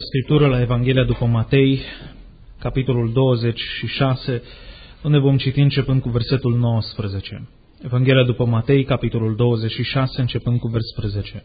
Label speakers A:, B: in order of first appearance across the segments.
A: Scriptură la Evanghelia după Matei, capitolul 26, unde vom citi începând cu versetul 19. Evanghelia după Matei, capitolul 26, începând cu versetul 11.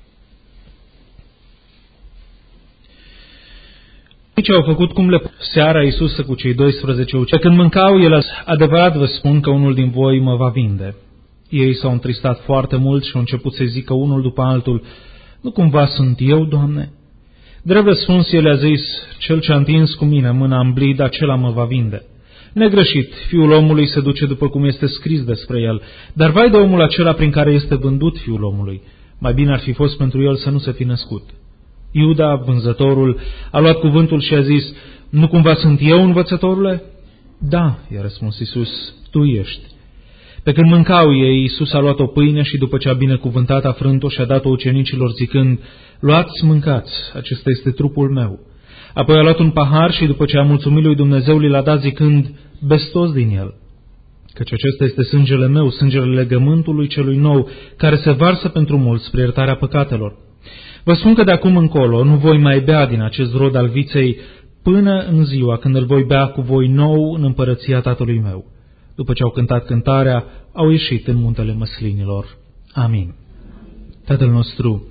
A: Aici au făcut cum le seara Iisus cu cei 12 ucenici. Când mâncau, el adevărat vă spun că unul din voi mă va vinde. Ei s-au întristat foarte mult și au început să zică unul după altul: nu cumva sunt eu, Doamne? Drept răspuns, el a zis: cel ce a întins cu mine mâna în blid, acela mă va vinde. Negreșit, Fiul omului se duce după cum este scris despre el, dar vai de omul acela prin care este vândut Fiul omului. Mai bine ar fi fost pentru el să nu se fi născut. Iuda, vânzătorul, a luat cuvântul și a zis: nu cumva sunt eu, învățătorule? Da, i-a răspuns Iisus, tu ești. Pe când mâncau ei, Iisus a luat o pâine și după ce a binecuvântat, a frânt-o și a dat-o ucenicilor zicând: luați, mâncați, acesta este trupul meu. Apoi a luat un pahar și după ce a mulțumit lui Dumnezeu, li l-a dat zicând: beți toți din el, căci acesta este sângele meu, sângele legământului celui nou, care se varsă pentru mulți spre iertarea păcatelor. Vă spun că de acum încolo nu voi mai bea din acest rod al viței până în ziua când îl voi bea cu voi nou în împărăția Tatălui meu. După ce au cântat cântarea, au ieșit în muntele măslinilor. Amin. Tatăl nostru,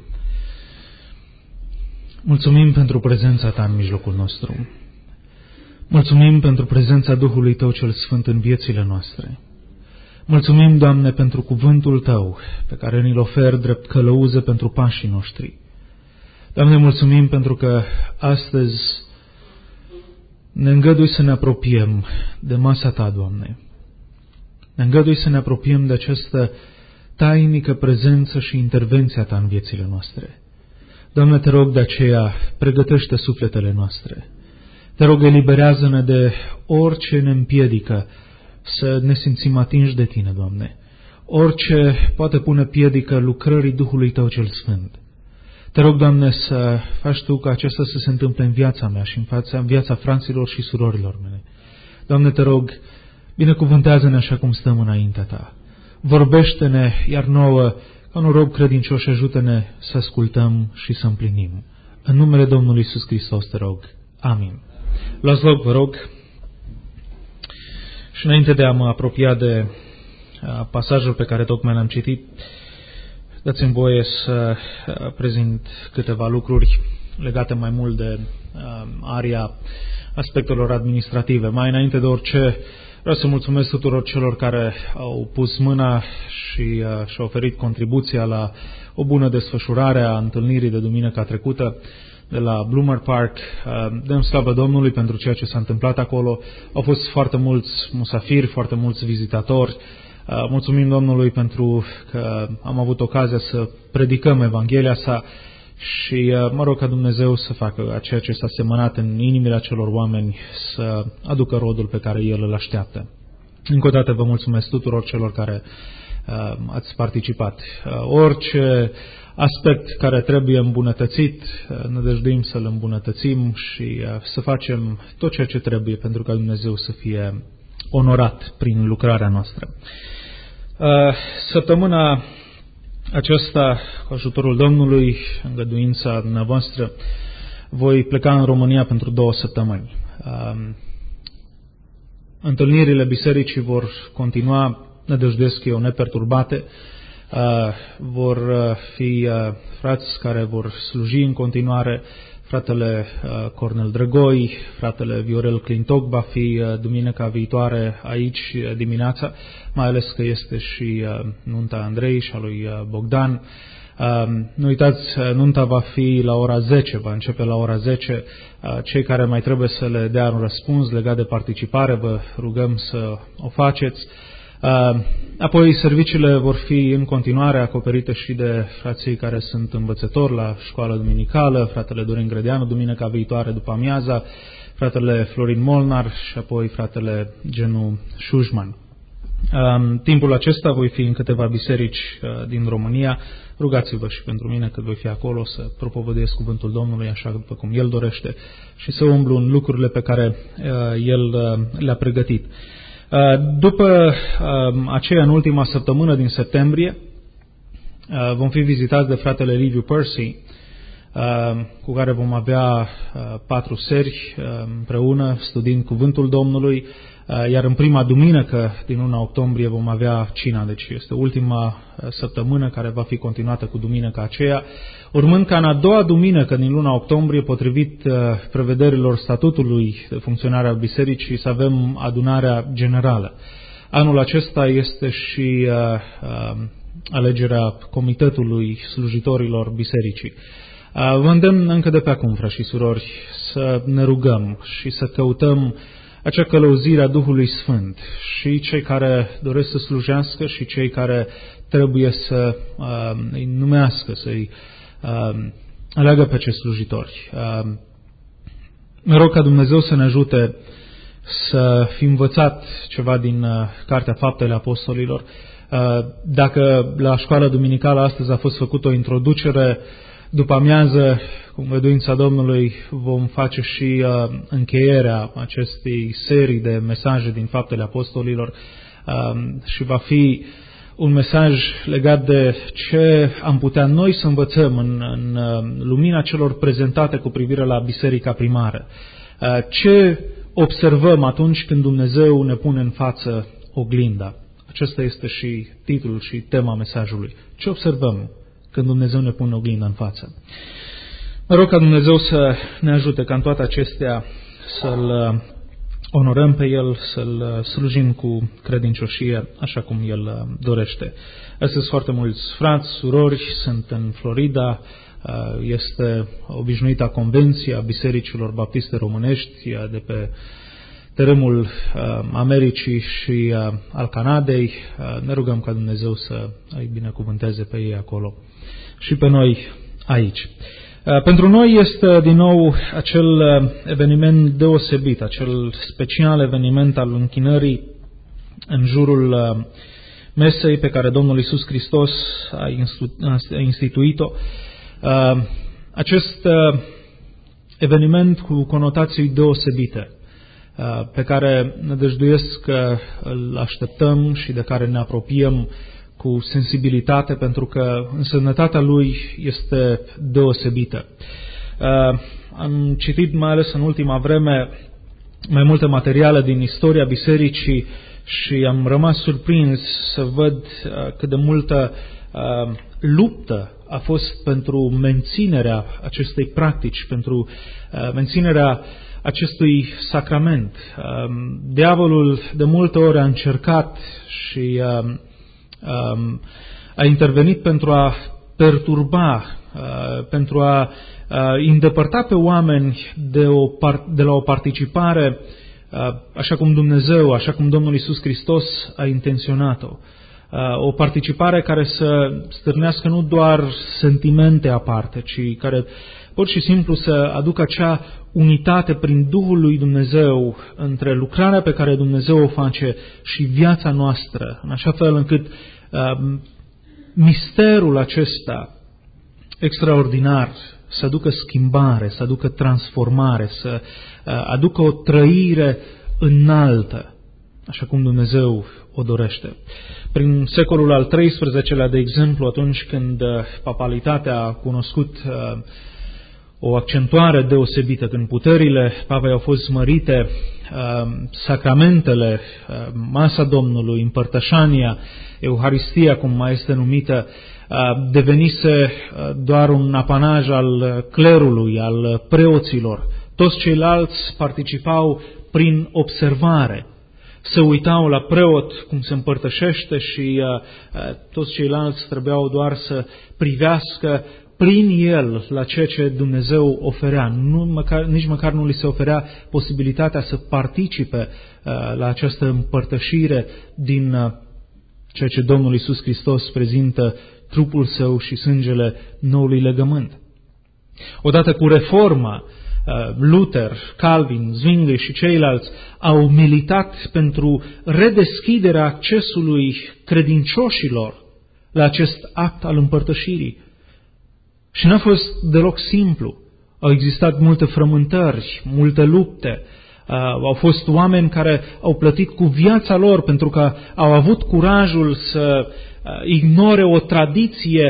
A: mulțumim pentru prezența Ta în mijlocul nostru. Mulțumim pentru prezența Duhului Tău cel Sfânt în viețile noastre. Mulțumim, Doamne, pentru cuvântul Tău, pe care ni-l oferi drept călăuză pentru pașii noștri. Doamne, mulțumim pentru că astăzi ne îngădui să ne apropiem de masa Ta, Doamne. Ne îngădui să ne apropiem de această tainică prezență și intervenția Ta în viețile noastre. Doamne, te rog de aceea, pregătește sufletele noastre. Te rog, eliberează-ne de orice ne împiedică să ne simțim atinși de Tine, Doamne. Orice poate pune piedică lucrării Duhului Tău cel Sfânt. Te rog, Doamne, să faci Tu ca acesta să se întâmple în viața mea și în viața fraților și surorilor mele. Doamne, te rog, binecuvântează-ne așa cum stăm înaintea Ta. Vorbește-ne, iar nouă, ca un rob credincios, și ajută-ne să ascultăm și să împlinim. În numele Domnului Iisus Hristos te rog. Amin. Luați loc, vă rog. Și înainte de a mă apropia de pasajul pe care tocmai l-am citit, dați-mi voie să prezint câteva lucruri legate mai mult de aria aspectelor administrative. Mai înainte de orice, vreau să mulțumesc tuturor celor care au pus mâna și și-au oferit contribuția la o bună desfășurare a întâlnirii de duminica trecută de la Bloomer Park. Dăm slavă Domnului pentru ceea ce s-a întâmplat acolo. Au fost foarte mulți musafiri, foarte mulți vizitatori. Mulțumim Domnului pentru că am avut ocazia să predicăm Evanghelia sa și mă rog ca Dumnezeu să facă ceea ce s-a semănat în inimile acelor oameni să aducă rodul pe care El îl așteaptă. Încă o dată vă mulțumesc tuturor celor care ați participat. Orice aspect care trebuie îmbunătățit, ne dăjduim să-l îmbunătățim și să facem tot ceea ce trebuie pentru ca Dumnezeu să fie onorat prin lucrarea noastră. Săptămâna aceasta, cu ajutorul Domnului, îngăduința dumneavoastră, voi pleca în România pentru 2 săptămâni. Întâlnirile bisericii vor continua, ne dăjduiesc eu, neperturbate. Vor fi frați care vor sluji în continuare. Fratele Cornel Drăgoi, fratele Viorel Clintoc va fi duminica viitoare aici dimineața, mai ales că este și nunta Andrei și a lui Bogdan. Nu uitați, nunta va fi la ora 10, va începe la ora 10. Cei care mai trebuie să le dea un răspuns legat de participare, vă rugăm să o faceți. Apoi serviciile vor fi în continuare acoperite și de frații care sunt învățători la școală duminicală, fratele Dorin Grădeanu duminica viitoare după amiaza, fratele Florin Molnar și apoi fratele Genu Șujman. Timpul acesta voi fi în câteva biserici din România. Rugați-vă și pentru mine că voi fi acolo să propovăduiesc cuvântul Domnului așa după cum El dorește și să umblu în lucrurile pe care El le-a pregătit. După aceea, în ultima săptămână din septembrie, vom fi vizitați de fratele Liviu Percy, cu care vom avea 4 seri împreună studiind Cuvântul Domnului, iar în prima duminică din luna octombrie vom avea cina, deci este ultima săptămână care va fi continuată cu duminica aceea, urmând ca în a doua duminică din luna octombrie, potrivit prevederilor statutului de funcționare a bisericii, să avem adunarea generală. Anul acesta este și alegerea comitetului slujitorilor bisericii. Vă îndemn încă de pe acum, frați și surori, să ne rugăm și să căutăm acea călăuzire a Duhului Sfânt, și cei care doresc să slujească și cei care trebuie să îi numească, să-i aleagă pe acești slujitori. Mă rog ca Dumnezeu să ne ajute să fi învățat ceva din Cartea Faptele Apostolilor. Dacă la școala duminicală astăzi a fost făcută o introducere, după amiază, cu îngăduința Domnului, vom face și încheierea acestei serii de mesaje din Faptele Apostolilor și va fi un mesaj legat de ce am putea noi să învățăm în lumina celor prezentate cu privire la biserica primară. Ce observăm atunci când Dumnezeu ne pune în față oglinda? Acesta este și titlul și tema mesajului. Ce observăm când Dumnezeu ne pune oglinda în față? Mă rog ca Dumnezeu să ne ajute ca în toate acestea să-L onorăm pe El, să-L slujim cu credincioșie așa cum El dorește. Astăzi foarte mulți frați, surori sunt în Florida, este obișnuita convenție a bisericilor baptiste românești de pe tărâmul Americii și al Canadei. Ne rugăm ca Dumnezeu să îi binecuvânteze pe ei acolo și pe noi aici. Pentru noi este din nou acel eveniment deosebit, acel special eveniment al închinării în jurul mesei pe care Domnul Iisus Hristos a instituit-o. Acest eveniment cu conotații deosebite, pe care ne dăjduiesc că îl așteptăm și de care ne apropiem cu sensibilitate, pentru că însemnătatea lui este deosebită. Am citit mai ales în ultima vreme mai multe materiale din istoria bisericii și am rămas surprins să văd cât de multă luptă a fost pentru menținerea acestei practici, pentru menținerea acestui sacrament. Diavolul de multe ori a încercat și a intervenit pentru a perturba, pentru a îndepărta pe oameni de la o participare așa cum Dumnezeu, așa cum Domnul Iisus Hristos a intenționat-o. O participare care să stârnească nu doar sentimente aparte, ci care pur și simplu să aducă acea unitate prin Duhul lui Dumnezeu între lucrarea pe care Dumnezeu o face și viața noastră, în așa fel încât misterul acesta extraordinar să aducă schimbare, să aducă transformare, să aducă o trăire înaltă, așa cum Dumnezeu o dorește. Prin secolul al XIII-lea, de exemplu, atunci când papalitatea a cunoscut o accentuare deosebită, când puterile papei au fost mărite, sacramentele, masa Domnului, împărtășania, Euharistia, cum mai este numită, devenise doar un apanaj al clerului, al preoților. Toți ceilalți participau prin observare. Se uitau la preot cum se împărtășește și toți ceilalți trebuiau doar să privească prin el la ceea ce Dumnezeu oferea. Nici măcar nu li se oferea posibilitatea să participe la această împărtășire din ceea ce Domnul Iisus Hristos prezintă, trupul său și sângele noului legământ. Odată cu reforma, Luther, Calvin, Zwingli și ceilalți au militat pentru redeschiderea accesului credincioșilor la acest act al împărtășirii. Și n-a fost deloc simplu. Au existat multe frământări, multe lupte. Au fost oameni care au plătit cu viața lor pentru că au avut curajul să ignore o tradiție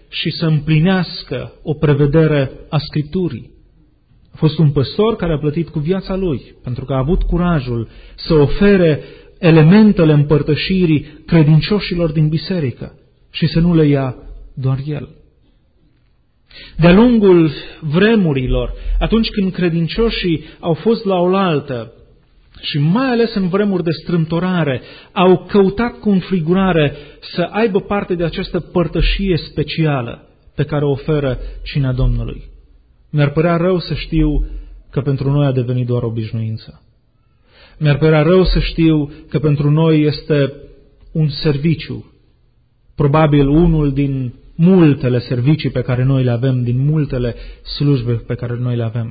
A: și să împlinească o prevedere a Scripturii. A fost un păstor care a plătit cu viața lui, pentru că a avut curajul să ofere elementele împărtășirii credincioșilor din biserică și să nu le ia doar el. De-a lungul vremurilor, atunci când credincioșii au fost la oaltă și mai ales în vremuri de strâmtorare, au căutat cu înfrigurare să aibă parte de această părtășie specială pe care o oferă cina Domnului. Mi-ar părea rău să știu că pentru noi a devenit doar obișnuință. Mi-ar părea rău să știu că pentru noi este un serviciu, probabil unul din multele servicii pe care noi le avem, din multele slujbe pe care noi le avem.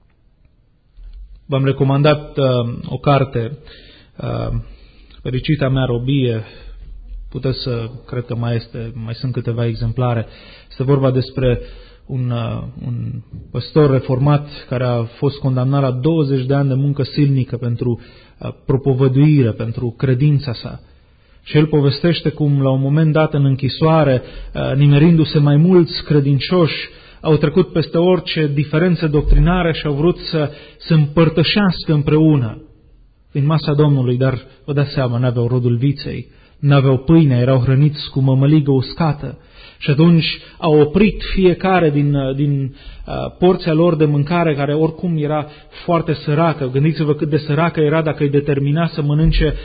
A: V-am recomandat o carte, Fericita mea robie, puteți să, cred că mai sunt câteva exemplare. Este vorba despre un păstor reformat care a fost condamnat la 20 de ani de muncă silnică pentru propovăduire, pentru credința sa. Și el povestește cum la un moment dat în închisoare, nimerindu-se mai mulți credincioși, au trecut peste orice diferențe doctrinare și au vrut să împărtășească împreună din masa Domnului, dar vă dați seama, n-aveau rodul viței, n-aveau pâine, erau hrăniți cu mămăligă uscată. Și atunci au oprit fiecare din porția lor de mâncare, care oricum era foarte săracă. Gândiți-vă cât de săracă era dacă îi determina să mănânce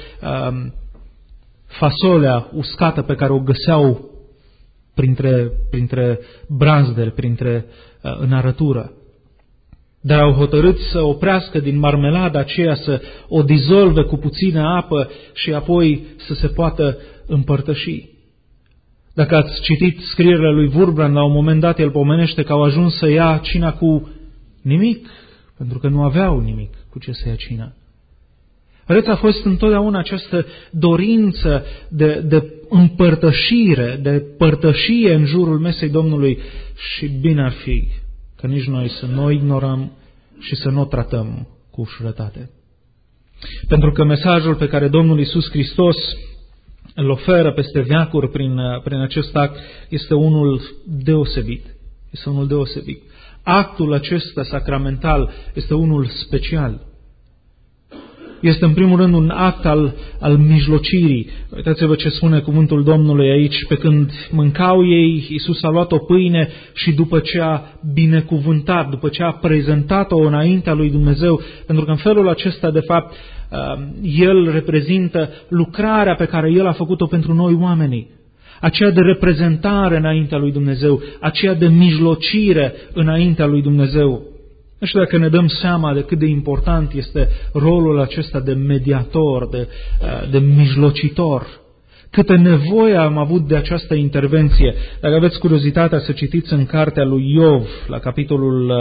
A: fasolea uscată pe care o găseau printre brazderi, în arătură. Dar au hotărât să oprească din marmelada aceea, să o dizolve cu puțină apă și apoi să se poată împărtăși. Dacă ați citit scrierile lui Wurmbrand, la un moment dat el pomenește că au ajuns să ia cina cu nimic, pentru că nu aveau nimic cu ce să ia cina. Vedeți, a fost întotdeauna această dorință de împărtășire, de părtășie în jurul mesei Domnului și bine ar fi că nici noi să nu o ignorăm și să nu o tratăm cu ușurătate. Pentru că mesajul pe care Domnul Iisus Hristos îl oferă peste veacuri prin acest act este unul deosebit. Este unul deosebit. Actul acesta sacramental este unul special. Este în primul rând un act al mijlocirii. Uitați-vă ce spune cuvântul Domnului aici. Pe când mâncau ei, Iisus a luat o pâine și după ce a binecuvântat, după ce a prezentat-o înaintea lui Dumnezeu, pentru că în felul acesta, de fapt, El reprezintă lucrarea pe care El a făcut-o pentru noi oamenii. Aceea de reprezentare înaintea lui Dumnezeu, aceea de mijlocire înaintea lui Dumnezeu. Nu știu dacă ne dăm seama de cât de important este rolul acesta de mediator, de mijlocitor. Câtă nevoie am avut de această intervenție. Dacă aveți curiozitatea să citiți în cartea lui Iov, la capitolul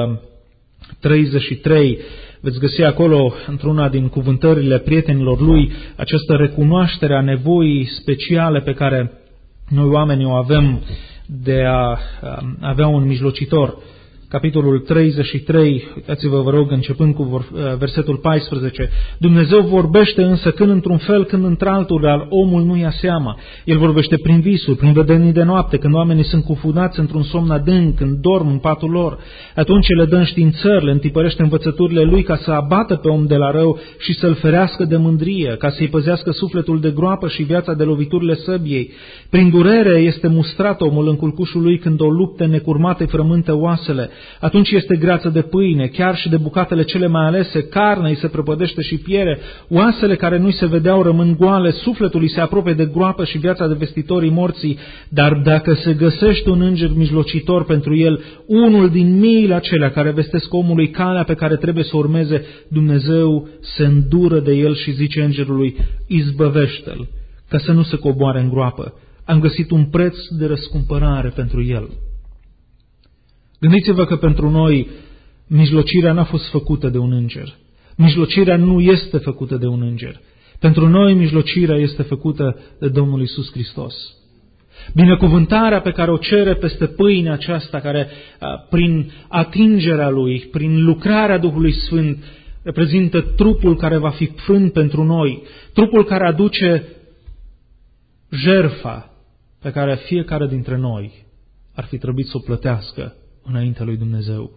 A: 33, veți găsi acolo, într-una din cuvântările prietenilor lui, această recunoaștere a nevoii speciale pe care noi oamenii o avem de a avea un mijlocitor. Capitolul 33, uitați-vă, vă rog, începând cu versetul 14. Dumnezeu vorbește însă când într-un fel, când într-altul, dar omul nu ia seama. El vorbește prin visuri, prin vedenii de noapte, când oamenii sunt cufunați într-un somn adânc, când dorm în patul lor. Atunci le dă înștiințări, le întipărește învățăturile lui ca să abată pe om de la rău și să-l ferească de mândrie, ca să-i păzească sufletul de groapă și viața de loviturile săbiei. Prin durere este mustrat omul în culcușul lui când o luptă necurmată îi frământă oasele. Atunci este greață de pâine, chiar și de bucatele cele mai alese, carne îi se prăpădește și piere, oasele care nu-i se vedeau rămân goale, sufletul îi se apropie de groapă și viața de vestitorii morții, dar dacă se găsește un înger mijlocitor pentru el, unul din miile acelea care vestesc omului calea pe care trebuie să urmeze, Dumnezeu se îndură de el și zice îngerului, izbăvește-l, ca să nu se coboare în groapă. Am găsit un preț de răscumpărare pentru el. Gândiți-vă că pentru noi mijlocirea n-a fost făcută de un înger. Mijlocirea nu este făcută de un înger. Pentru noi mijlocirea este făcută de Domnul Iisus Hristos. Binecuvântarea pe care o cere peste pâinea aceasta, care prin atingerea Lui, prin lucrarea Duhului Sfânt, reprezintă trupul care va fi frânt pentru noi, trupul care aduce jertfa pe care fiecare dintre noi ar fi trebuit să o plătească înaintea lui Dumnezeu.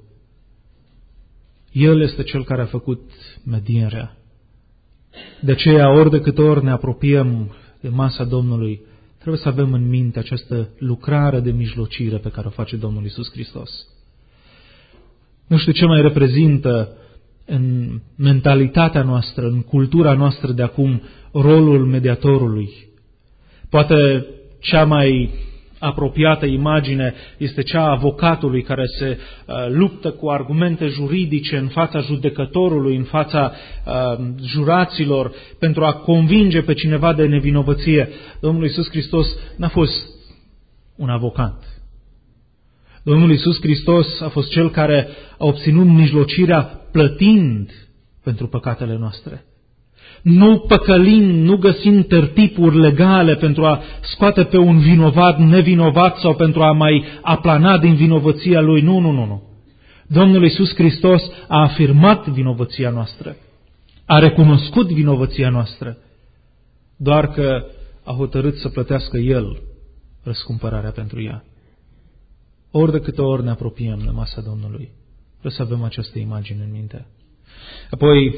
A: El este Cel care a făcut medierea. De aceea, ori de câte ori ne apropiem de masa Domnului, trebuie să avem în minte această lucrare de mijlocire pe care o face Domnul Iisus Hristos. Nu știu ce mai reprezintă în mentalitatea noastră, în cultura noastră de acum, rolul mediatorului. Poate cea mai apropiată imagine este cea a avocatului care se luptă cu argumente juridice în fața judecătorului, în fața juraților, pentru a convinge pe cineva de nevinovăție. Domnul Iisus Hristos n-a fost un avocat. Domnul Iisus Hristos a fost Cel care a obținut mijlocirea plătind pentru păcatele noastre. Nu păcălind, nu găsind tertipuri legale pentru a scoate pe un vinovat nevinovat sau pentru a mai aplana din vinovăția lui. Nu. Domnul Iisus Hristos a afirmat vinovăția noastră. A recunoscut vinovăția noastră. Doar că a hotărât să plătească El răscumpărarea pentru ea. Ori de câte ori ne apropiem de masa Domnului, trebuie să avem această imagine în minte. Apoi,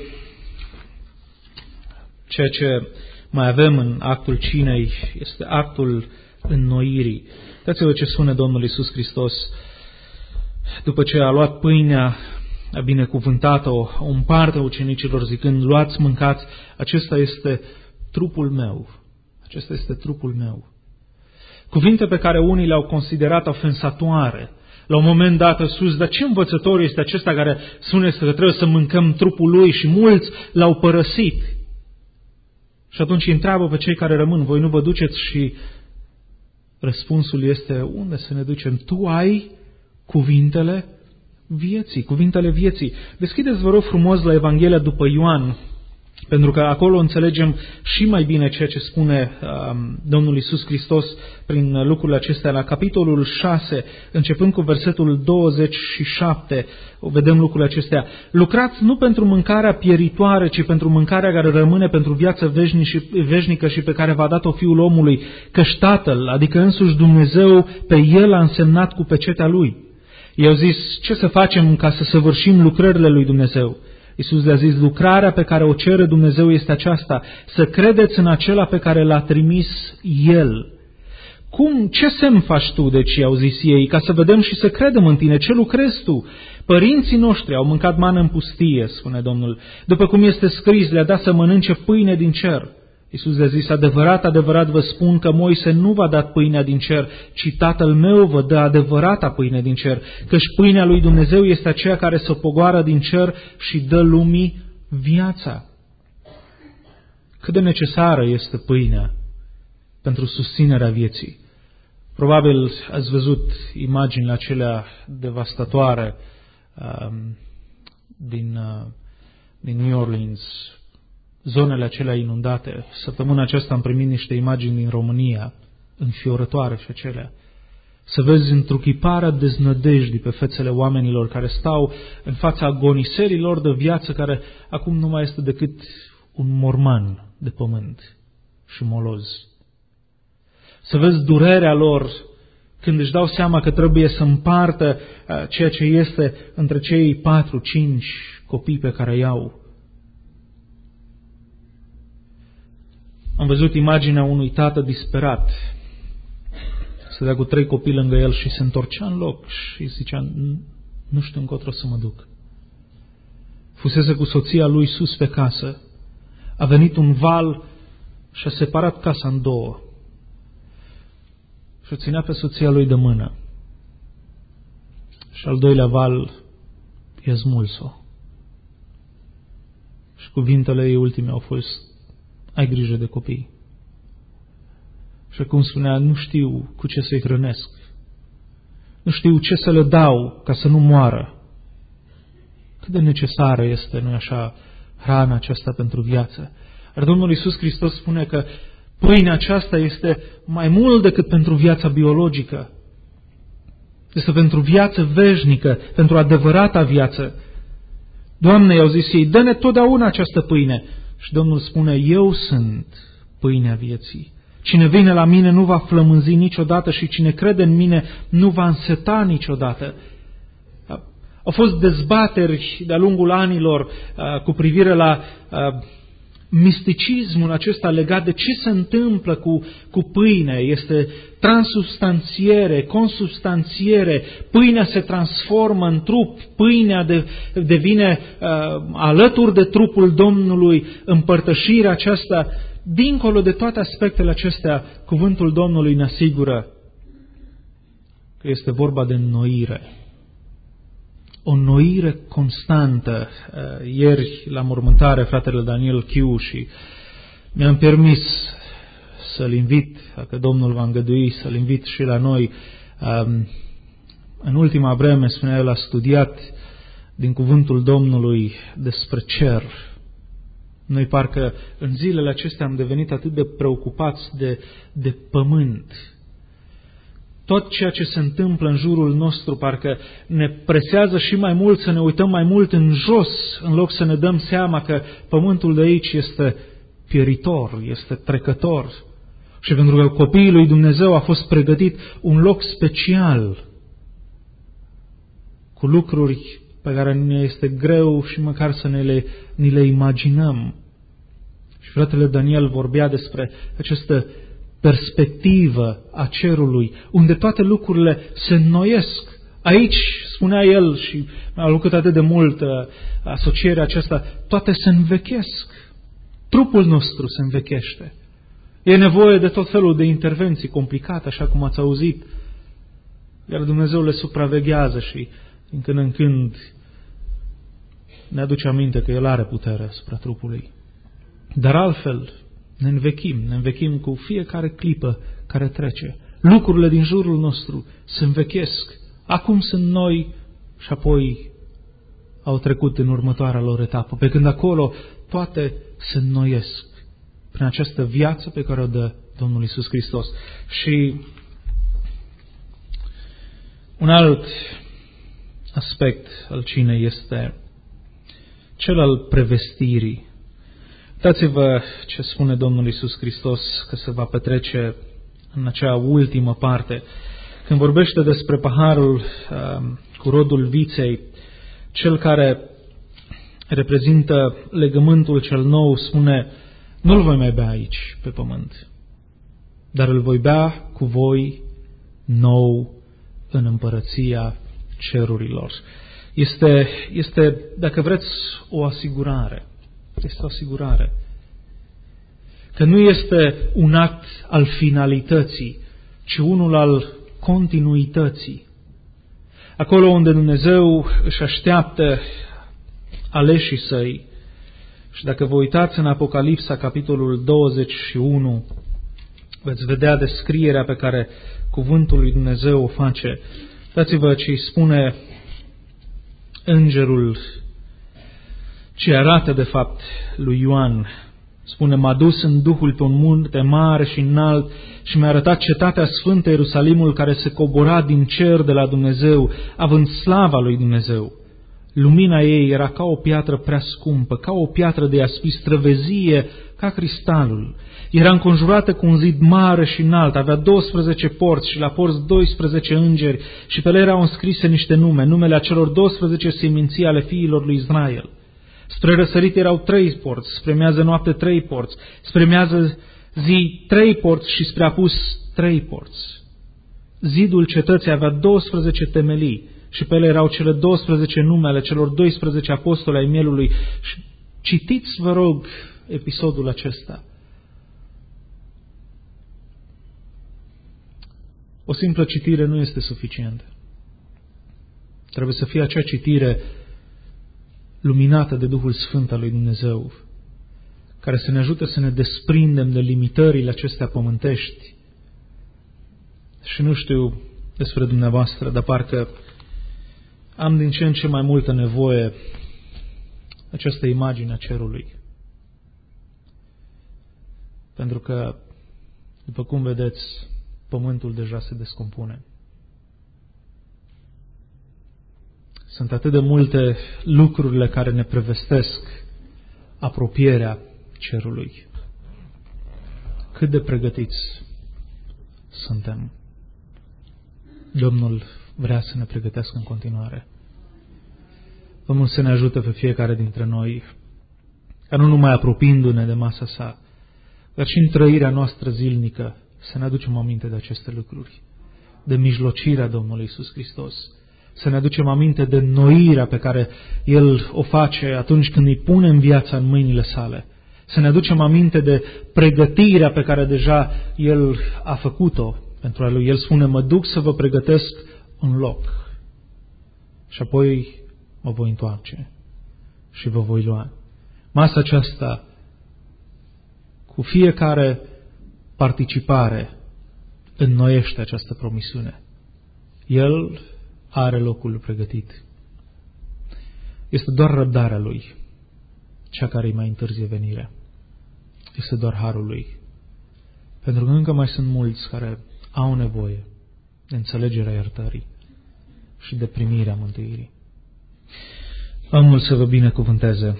A: ceea ce mai avem în actul cinei este actul înnoirii. Uitați-vă ce spune Domnul Iisus Hristos. După ce a luat pâinea, a binecuvântat-o, o împarte ucenicilor zicând, luați, mâncați, acesta este trupul meu. Acesta este trupul meu. Cuvinte pe care unii le-au considerat ofensatoare. La un moment dat Iisus, dar ce învățător este acesta care spune că trebuie să mâncăm trupul lui, și mulți l-au părăsit. Și atunci îi întreabă pe cei care rămân, voi nu vă duceți? Și răspunsul este, unde să ne ducem? Tu ai cuvintele vieții. Deschideți, vă rog frumos, la Evanghelia după Ioan, pentru că acolo înțelegem și mai bine ceea ce spune Domnul Iisus Hristos prin lucrurile acestea. La capitolul 6, începând cu versetul 27, vedem lucrurile acestea. Lucrați nu pentru mâncarea pieritoare, ci pentru mâncarea care rămâne pentru viață veșnică și pe care v-a dat-o Fiul omului, căci Tatăl, adică însuși Dumnezeu, pe El a însemnat cu pecetea Lui. I-au zis, ce să facem ca să săvârșim lucrările lui Dumnezeu? Iisus le-a zis, lucrarea pe care o cere Dumnezeu este aceasta, să credeți în acela pe care l-a trimis El. Ce semn faci tu, deci, i-au zis ei, ca să vedem și să credem în tine, ce lucrezi tu? Părinții noștri au mâncat mană în pustie, spune Domnul, după cum este scris, le-a dat să mănânce pâine din cer. Iisus le-a zis, adevărat, adevărat vă spun că Moise nu v-a dat pâinea din cer, ci Tatăl meu vă dă adevărata pâine din cer, căci pâinea lui Dumnezeu este aceea care se pogoară din cer și dă lumii viața. Cât de necesară este pâinea pentru susținerea vieții. Probabil ați văzut imaginile acelea devastatoare din New Orleans, zonele acelea inundate. Săptămâna aceasta am primit niște imagini din România, înfiorătoare și acelea. Să vezi întruchiparea deznădejdii pe fețele oamenilor care stau în fața agoniserilor de viață, care acum nu mai este decât un morman de pământ și moloz. Să vezi durerea lor când își dau seama că trebuie să împartă ceea ce este între cei 4-5 copii pe care îi au. Am văzut imaginea unui tată disperat. Stătea cu 3 copii lângă el și se întorcea în loc și zicea, nu știu încotro să mă duc. Fusese cu soția lui sus pe casă. A venit un val și a separat casa în două. Și o ținea pe soția lui de mână. Și al doilea val i-a smuls-o. Și cuvintele ei ultime au fost, ai grijă de copii. Și acum spunea, nu știu cu ce să-i hrănesc. Nu știu ce să le dau ca să nu moară. Cât de necesară este, nu-i așa, hrana aceasta pentru viață. Dar Domnul Iisus Hristos spune că pâinea aceasta este mai mult decât pentru viața biologică. Este pentru viață veșnică, pentru adevărata viață. Doamne, i-au zis ei, dă-ne totdeauna această pâine. Și Domnul spune, eu sunt pâinea vieții. Cine vine la mine nu va flămânzi niciodată și cine crede în mine nu va înseta niciodată. Au fost dezbateri de-a lungul anilor cu privire la misticismul acesta legat de ce se întâmplă cu pâine. Este transubstanțiere, consubstanțiere, pâinea se transformă în trup, pâinea devine alături de trupul Domnului, împărtășirea aceasta. Dincolo de toate aspectele acestea, cuvântul Domnului ne asigură că este vorba de înnoire. O înnoire constantă. Ieri, la mormântare, fratele Daniel Chiu și mi-am permis să-l invit, dacă Domnul va îngădui, să-l invit și la noi. În ultima vreme, spunea el, a studiat din cuvântul Domnului despre cer. Noi parcă în zilele acestea am devenit atât de preocupați de pământ. Tot ceea ce se întâmplă în jurul nostru parcă ne presează și mai mult să ne uităm mai mult în jos, în loc să ne dăm seama că pământul de aici este pieritor, este trecător. Și pentru că copiii lui Dumnezeu a fost pregătit un loc special, cu lucruri pe care ne este greu și măcar să ni le imaginăm. Și fratele Daniel vorbea despre această perspectivă a cerului, unde toate lucrurile se înnoiesc. Aici, spunea el, și mi-a lucrat atât de mult asocierea aceasta, toate se învechesc. Trupul nostru se învechește. E nevoie de tot felul de intervenții complicate, așa cum ați auzit, iar Dumnezeu le supraveghează și din când în când ne aduce aminte că El are putere asupra trupului. Dar altfel ne învechim cu fiecare clipă care trece. Lucrurile din jurul nostru se învechesc. Acum sunt noi și apoi au trecut în următoarea lor etapă. Pe când acolo toate se înnoiesc prin această viață pe care o dă Domnul Iisus Hristos. Și un alt aspect al cinei este cel al prevestirii. Uitați-vă ce spune Domnul Iisus Hristos că se va petrece în acea ultimă parte. Când vorbește despre paharul cu rodul viței, cel care reprezintă legământul cel nou spune: nu-l voi mai bea aici pe pământ, dar îl voi bea cu voi nou în împărăția cerurilor. Este, dacă vreți, o asigurare. Este o asigurare. Că nu este un act al finalității, ci unul al continuității. Acolo unde Dumnezeu își așteaptă aleșii săi, și dacă vă uitați în Apocalipsa, capitolul 21, veți vedea descrierea pe care cuvântul lui Dumnezeu o face. Uitați-vă ce îi spune îngerul ce arată de fapt lui Ioan. Spune: m-a dus în Duhul pe un munte mare și înalt și mi-a arătat cetatea sfântă Ierusalimul, care se cobora din cer de la Dumnezeu, având slava lui Dumnezeu. Lumina ei era ca o piatră prea scumpă, ca o piatră de iaspis, străvezie ca cristalul. Era înconjurată cu un zid mare și înalt, avea 12 porți și la porți 12 îngeri și pe ele erau înscrise niște numele acelor 12 seminții ale fiilor lui Israel. Spre răsărit erau 3 porți, spre miază noapte 3 porți, spre miază zi 3 porți și spre apus 3 porți. Zidul cetății avea 12 temelii și pe ele erau cele 12 nume ale celor 12 apostoli ai mielului. Și citiți, vă rog, episodul acesta. O simplă citire nu este suficientă. Trebuie să fie acea citire luminată de Duhul Sfânt al lui Dumnezeu, care să ne ajute să ne desprindem de limitările acestea pământești. Și nu știu despre dumneavoastră, dar parcă am din ce în ce mai multă nevoie această imagine a cerului. Pentru că, după cum vedeți, pământul deja se descompune. Sunt atât de multe lucrurile care ne prevestesc apropierea cerului. cât de pregătiți suntem. Domnul vrea să ne pregătească în continuare. Domnul să ne ajute pe fiecare dintre noi, ca nu numai apropiindu-ne de masa sa, dar și în trăirea noastră zilnică, să ne aducem aminte de aceste lucruri, de mijlocirea Domnului Iisus Hristos, să ne aducem aminte de înnoirea pe care El o face atunci când îi punem viața în mâinile sale, să ne aducem aminte de pregătirea pe care deja El a făcut-o pentru a Lui. El spune, mă duc să vă pregătesc un loc și apoi mă voi întoarce și vă voi lua. Masa aceasta, cu fiecare participare, înnoiește această promisiune. El are locul pregătit. Este doar răbdarea Lui, cea care îi mai întârzie venirea. Este doar harul Lui. Pentru că încă mai sunt mulți care au nevoie de înțelegerea iertării și de primirea mântuirii. Domnul să vă binecuvânteze.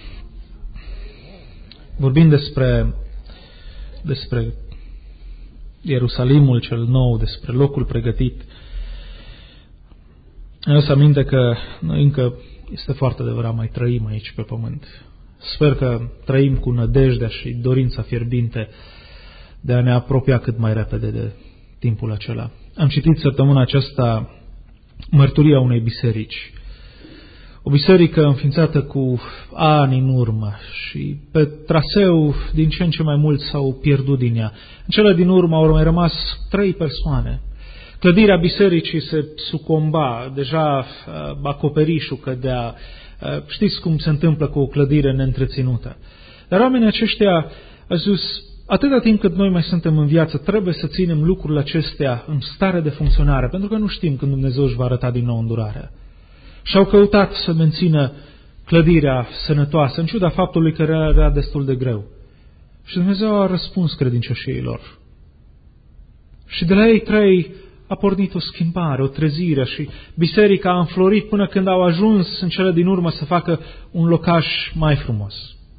A: Vorbind despre Ierusalimul cel nou, despre locul pregătit, îmi să aminte că noi încă, este foarte adevărat, mai trăim aici pe pământ. Sper că trăim cu nădejdea și dorința fierbinte de a ne apropia cât mai repede de timpul acela. Am citit săptămâna aceasta mărturia unei biserici. O biserică înființată cu ani în urmă și pe traseu din ce în ce mai mulți s-au pierdut din ea. În cele din urmă au mai rămas 3 persoane. Clădirea bisericii se sucomba, deja acoperișul cădea. Știți cum se întâmplă cu o clădire neîntreținută. Dar oamenii aceștia au zis, atâta timp cât noi mai suntem în viață, trebuie să ținem lucrurile acestea în stare de funcționare, pentru că nu știm când Dumnezeu își va arăta din nou îndurarea. Și au căutat să mențină clădirea sănătoasă, în ciuda faptului că era destul de greu. Și Dumnezeu a răspuns credincioșiilor. Și de la ei 3 a pornit o schimbare, o trezire și biserica a înflorit până când au ajuns în cele din urmă să facă un locaș mai frumos.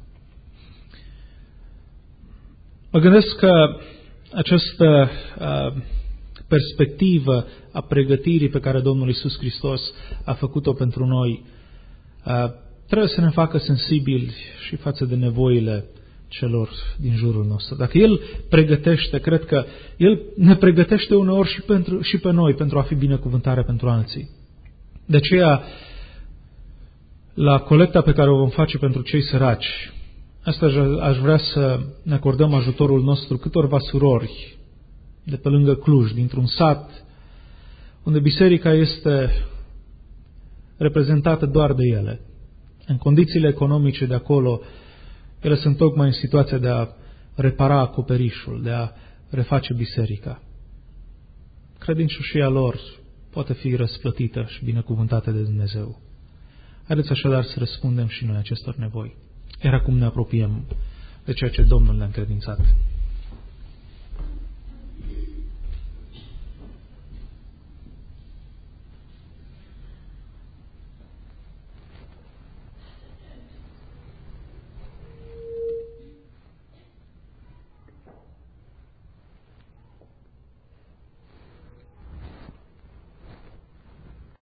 A: Mă gândesc că această perspectivă a pregătirii pe care Domnul Iisus Hristos a făcut-o pentru noi trebuie să ne facă sensibili și față de nevoile celor din jurul nostru. Dacă El pregătește, cred că El ne pregătește uneori și pe noi pentru a fi binecuvântare pentru alții. De aceea, la colecta pe care o vom face pentru cei săraci, asta aș vrea să ne acordăm ajutorul nostru câtorva surori de pe lângă Cluj, dintr-un sat unde biserica este reprezentată doar de ele. În condițiile economice de acolo, ele sunt tocmai în situația de a repara acoperișul, de a reface biserica. Credincioșia lor poate fi răsplătită și binecuvântată de Dumnezeu. Haideți așadar să răspundem și noi acestor nevoi, iar acum ne apropiem de ceea ce Domnul ne-a încredințat.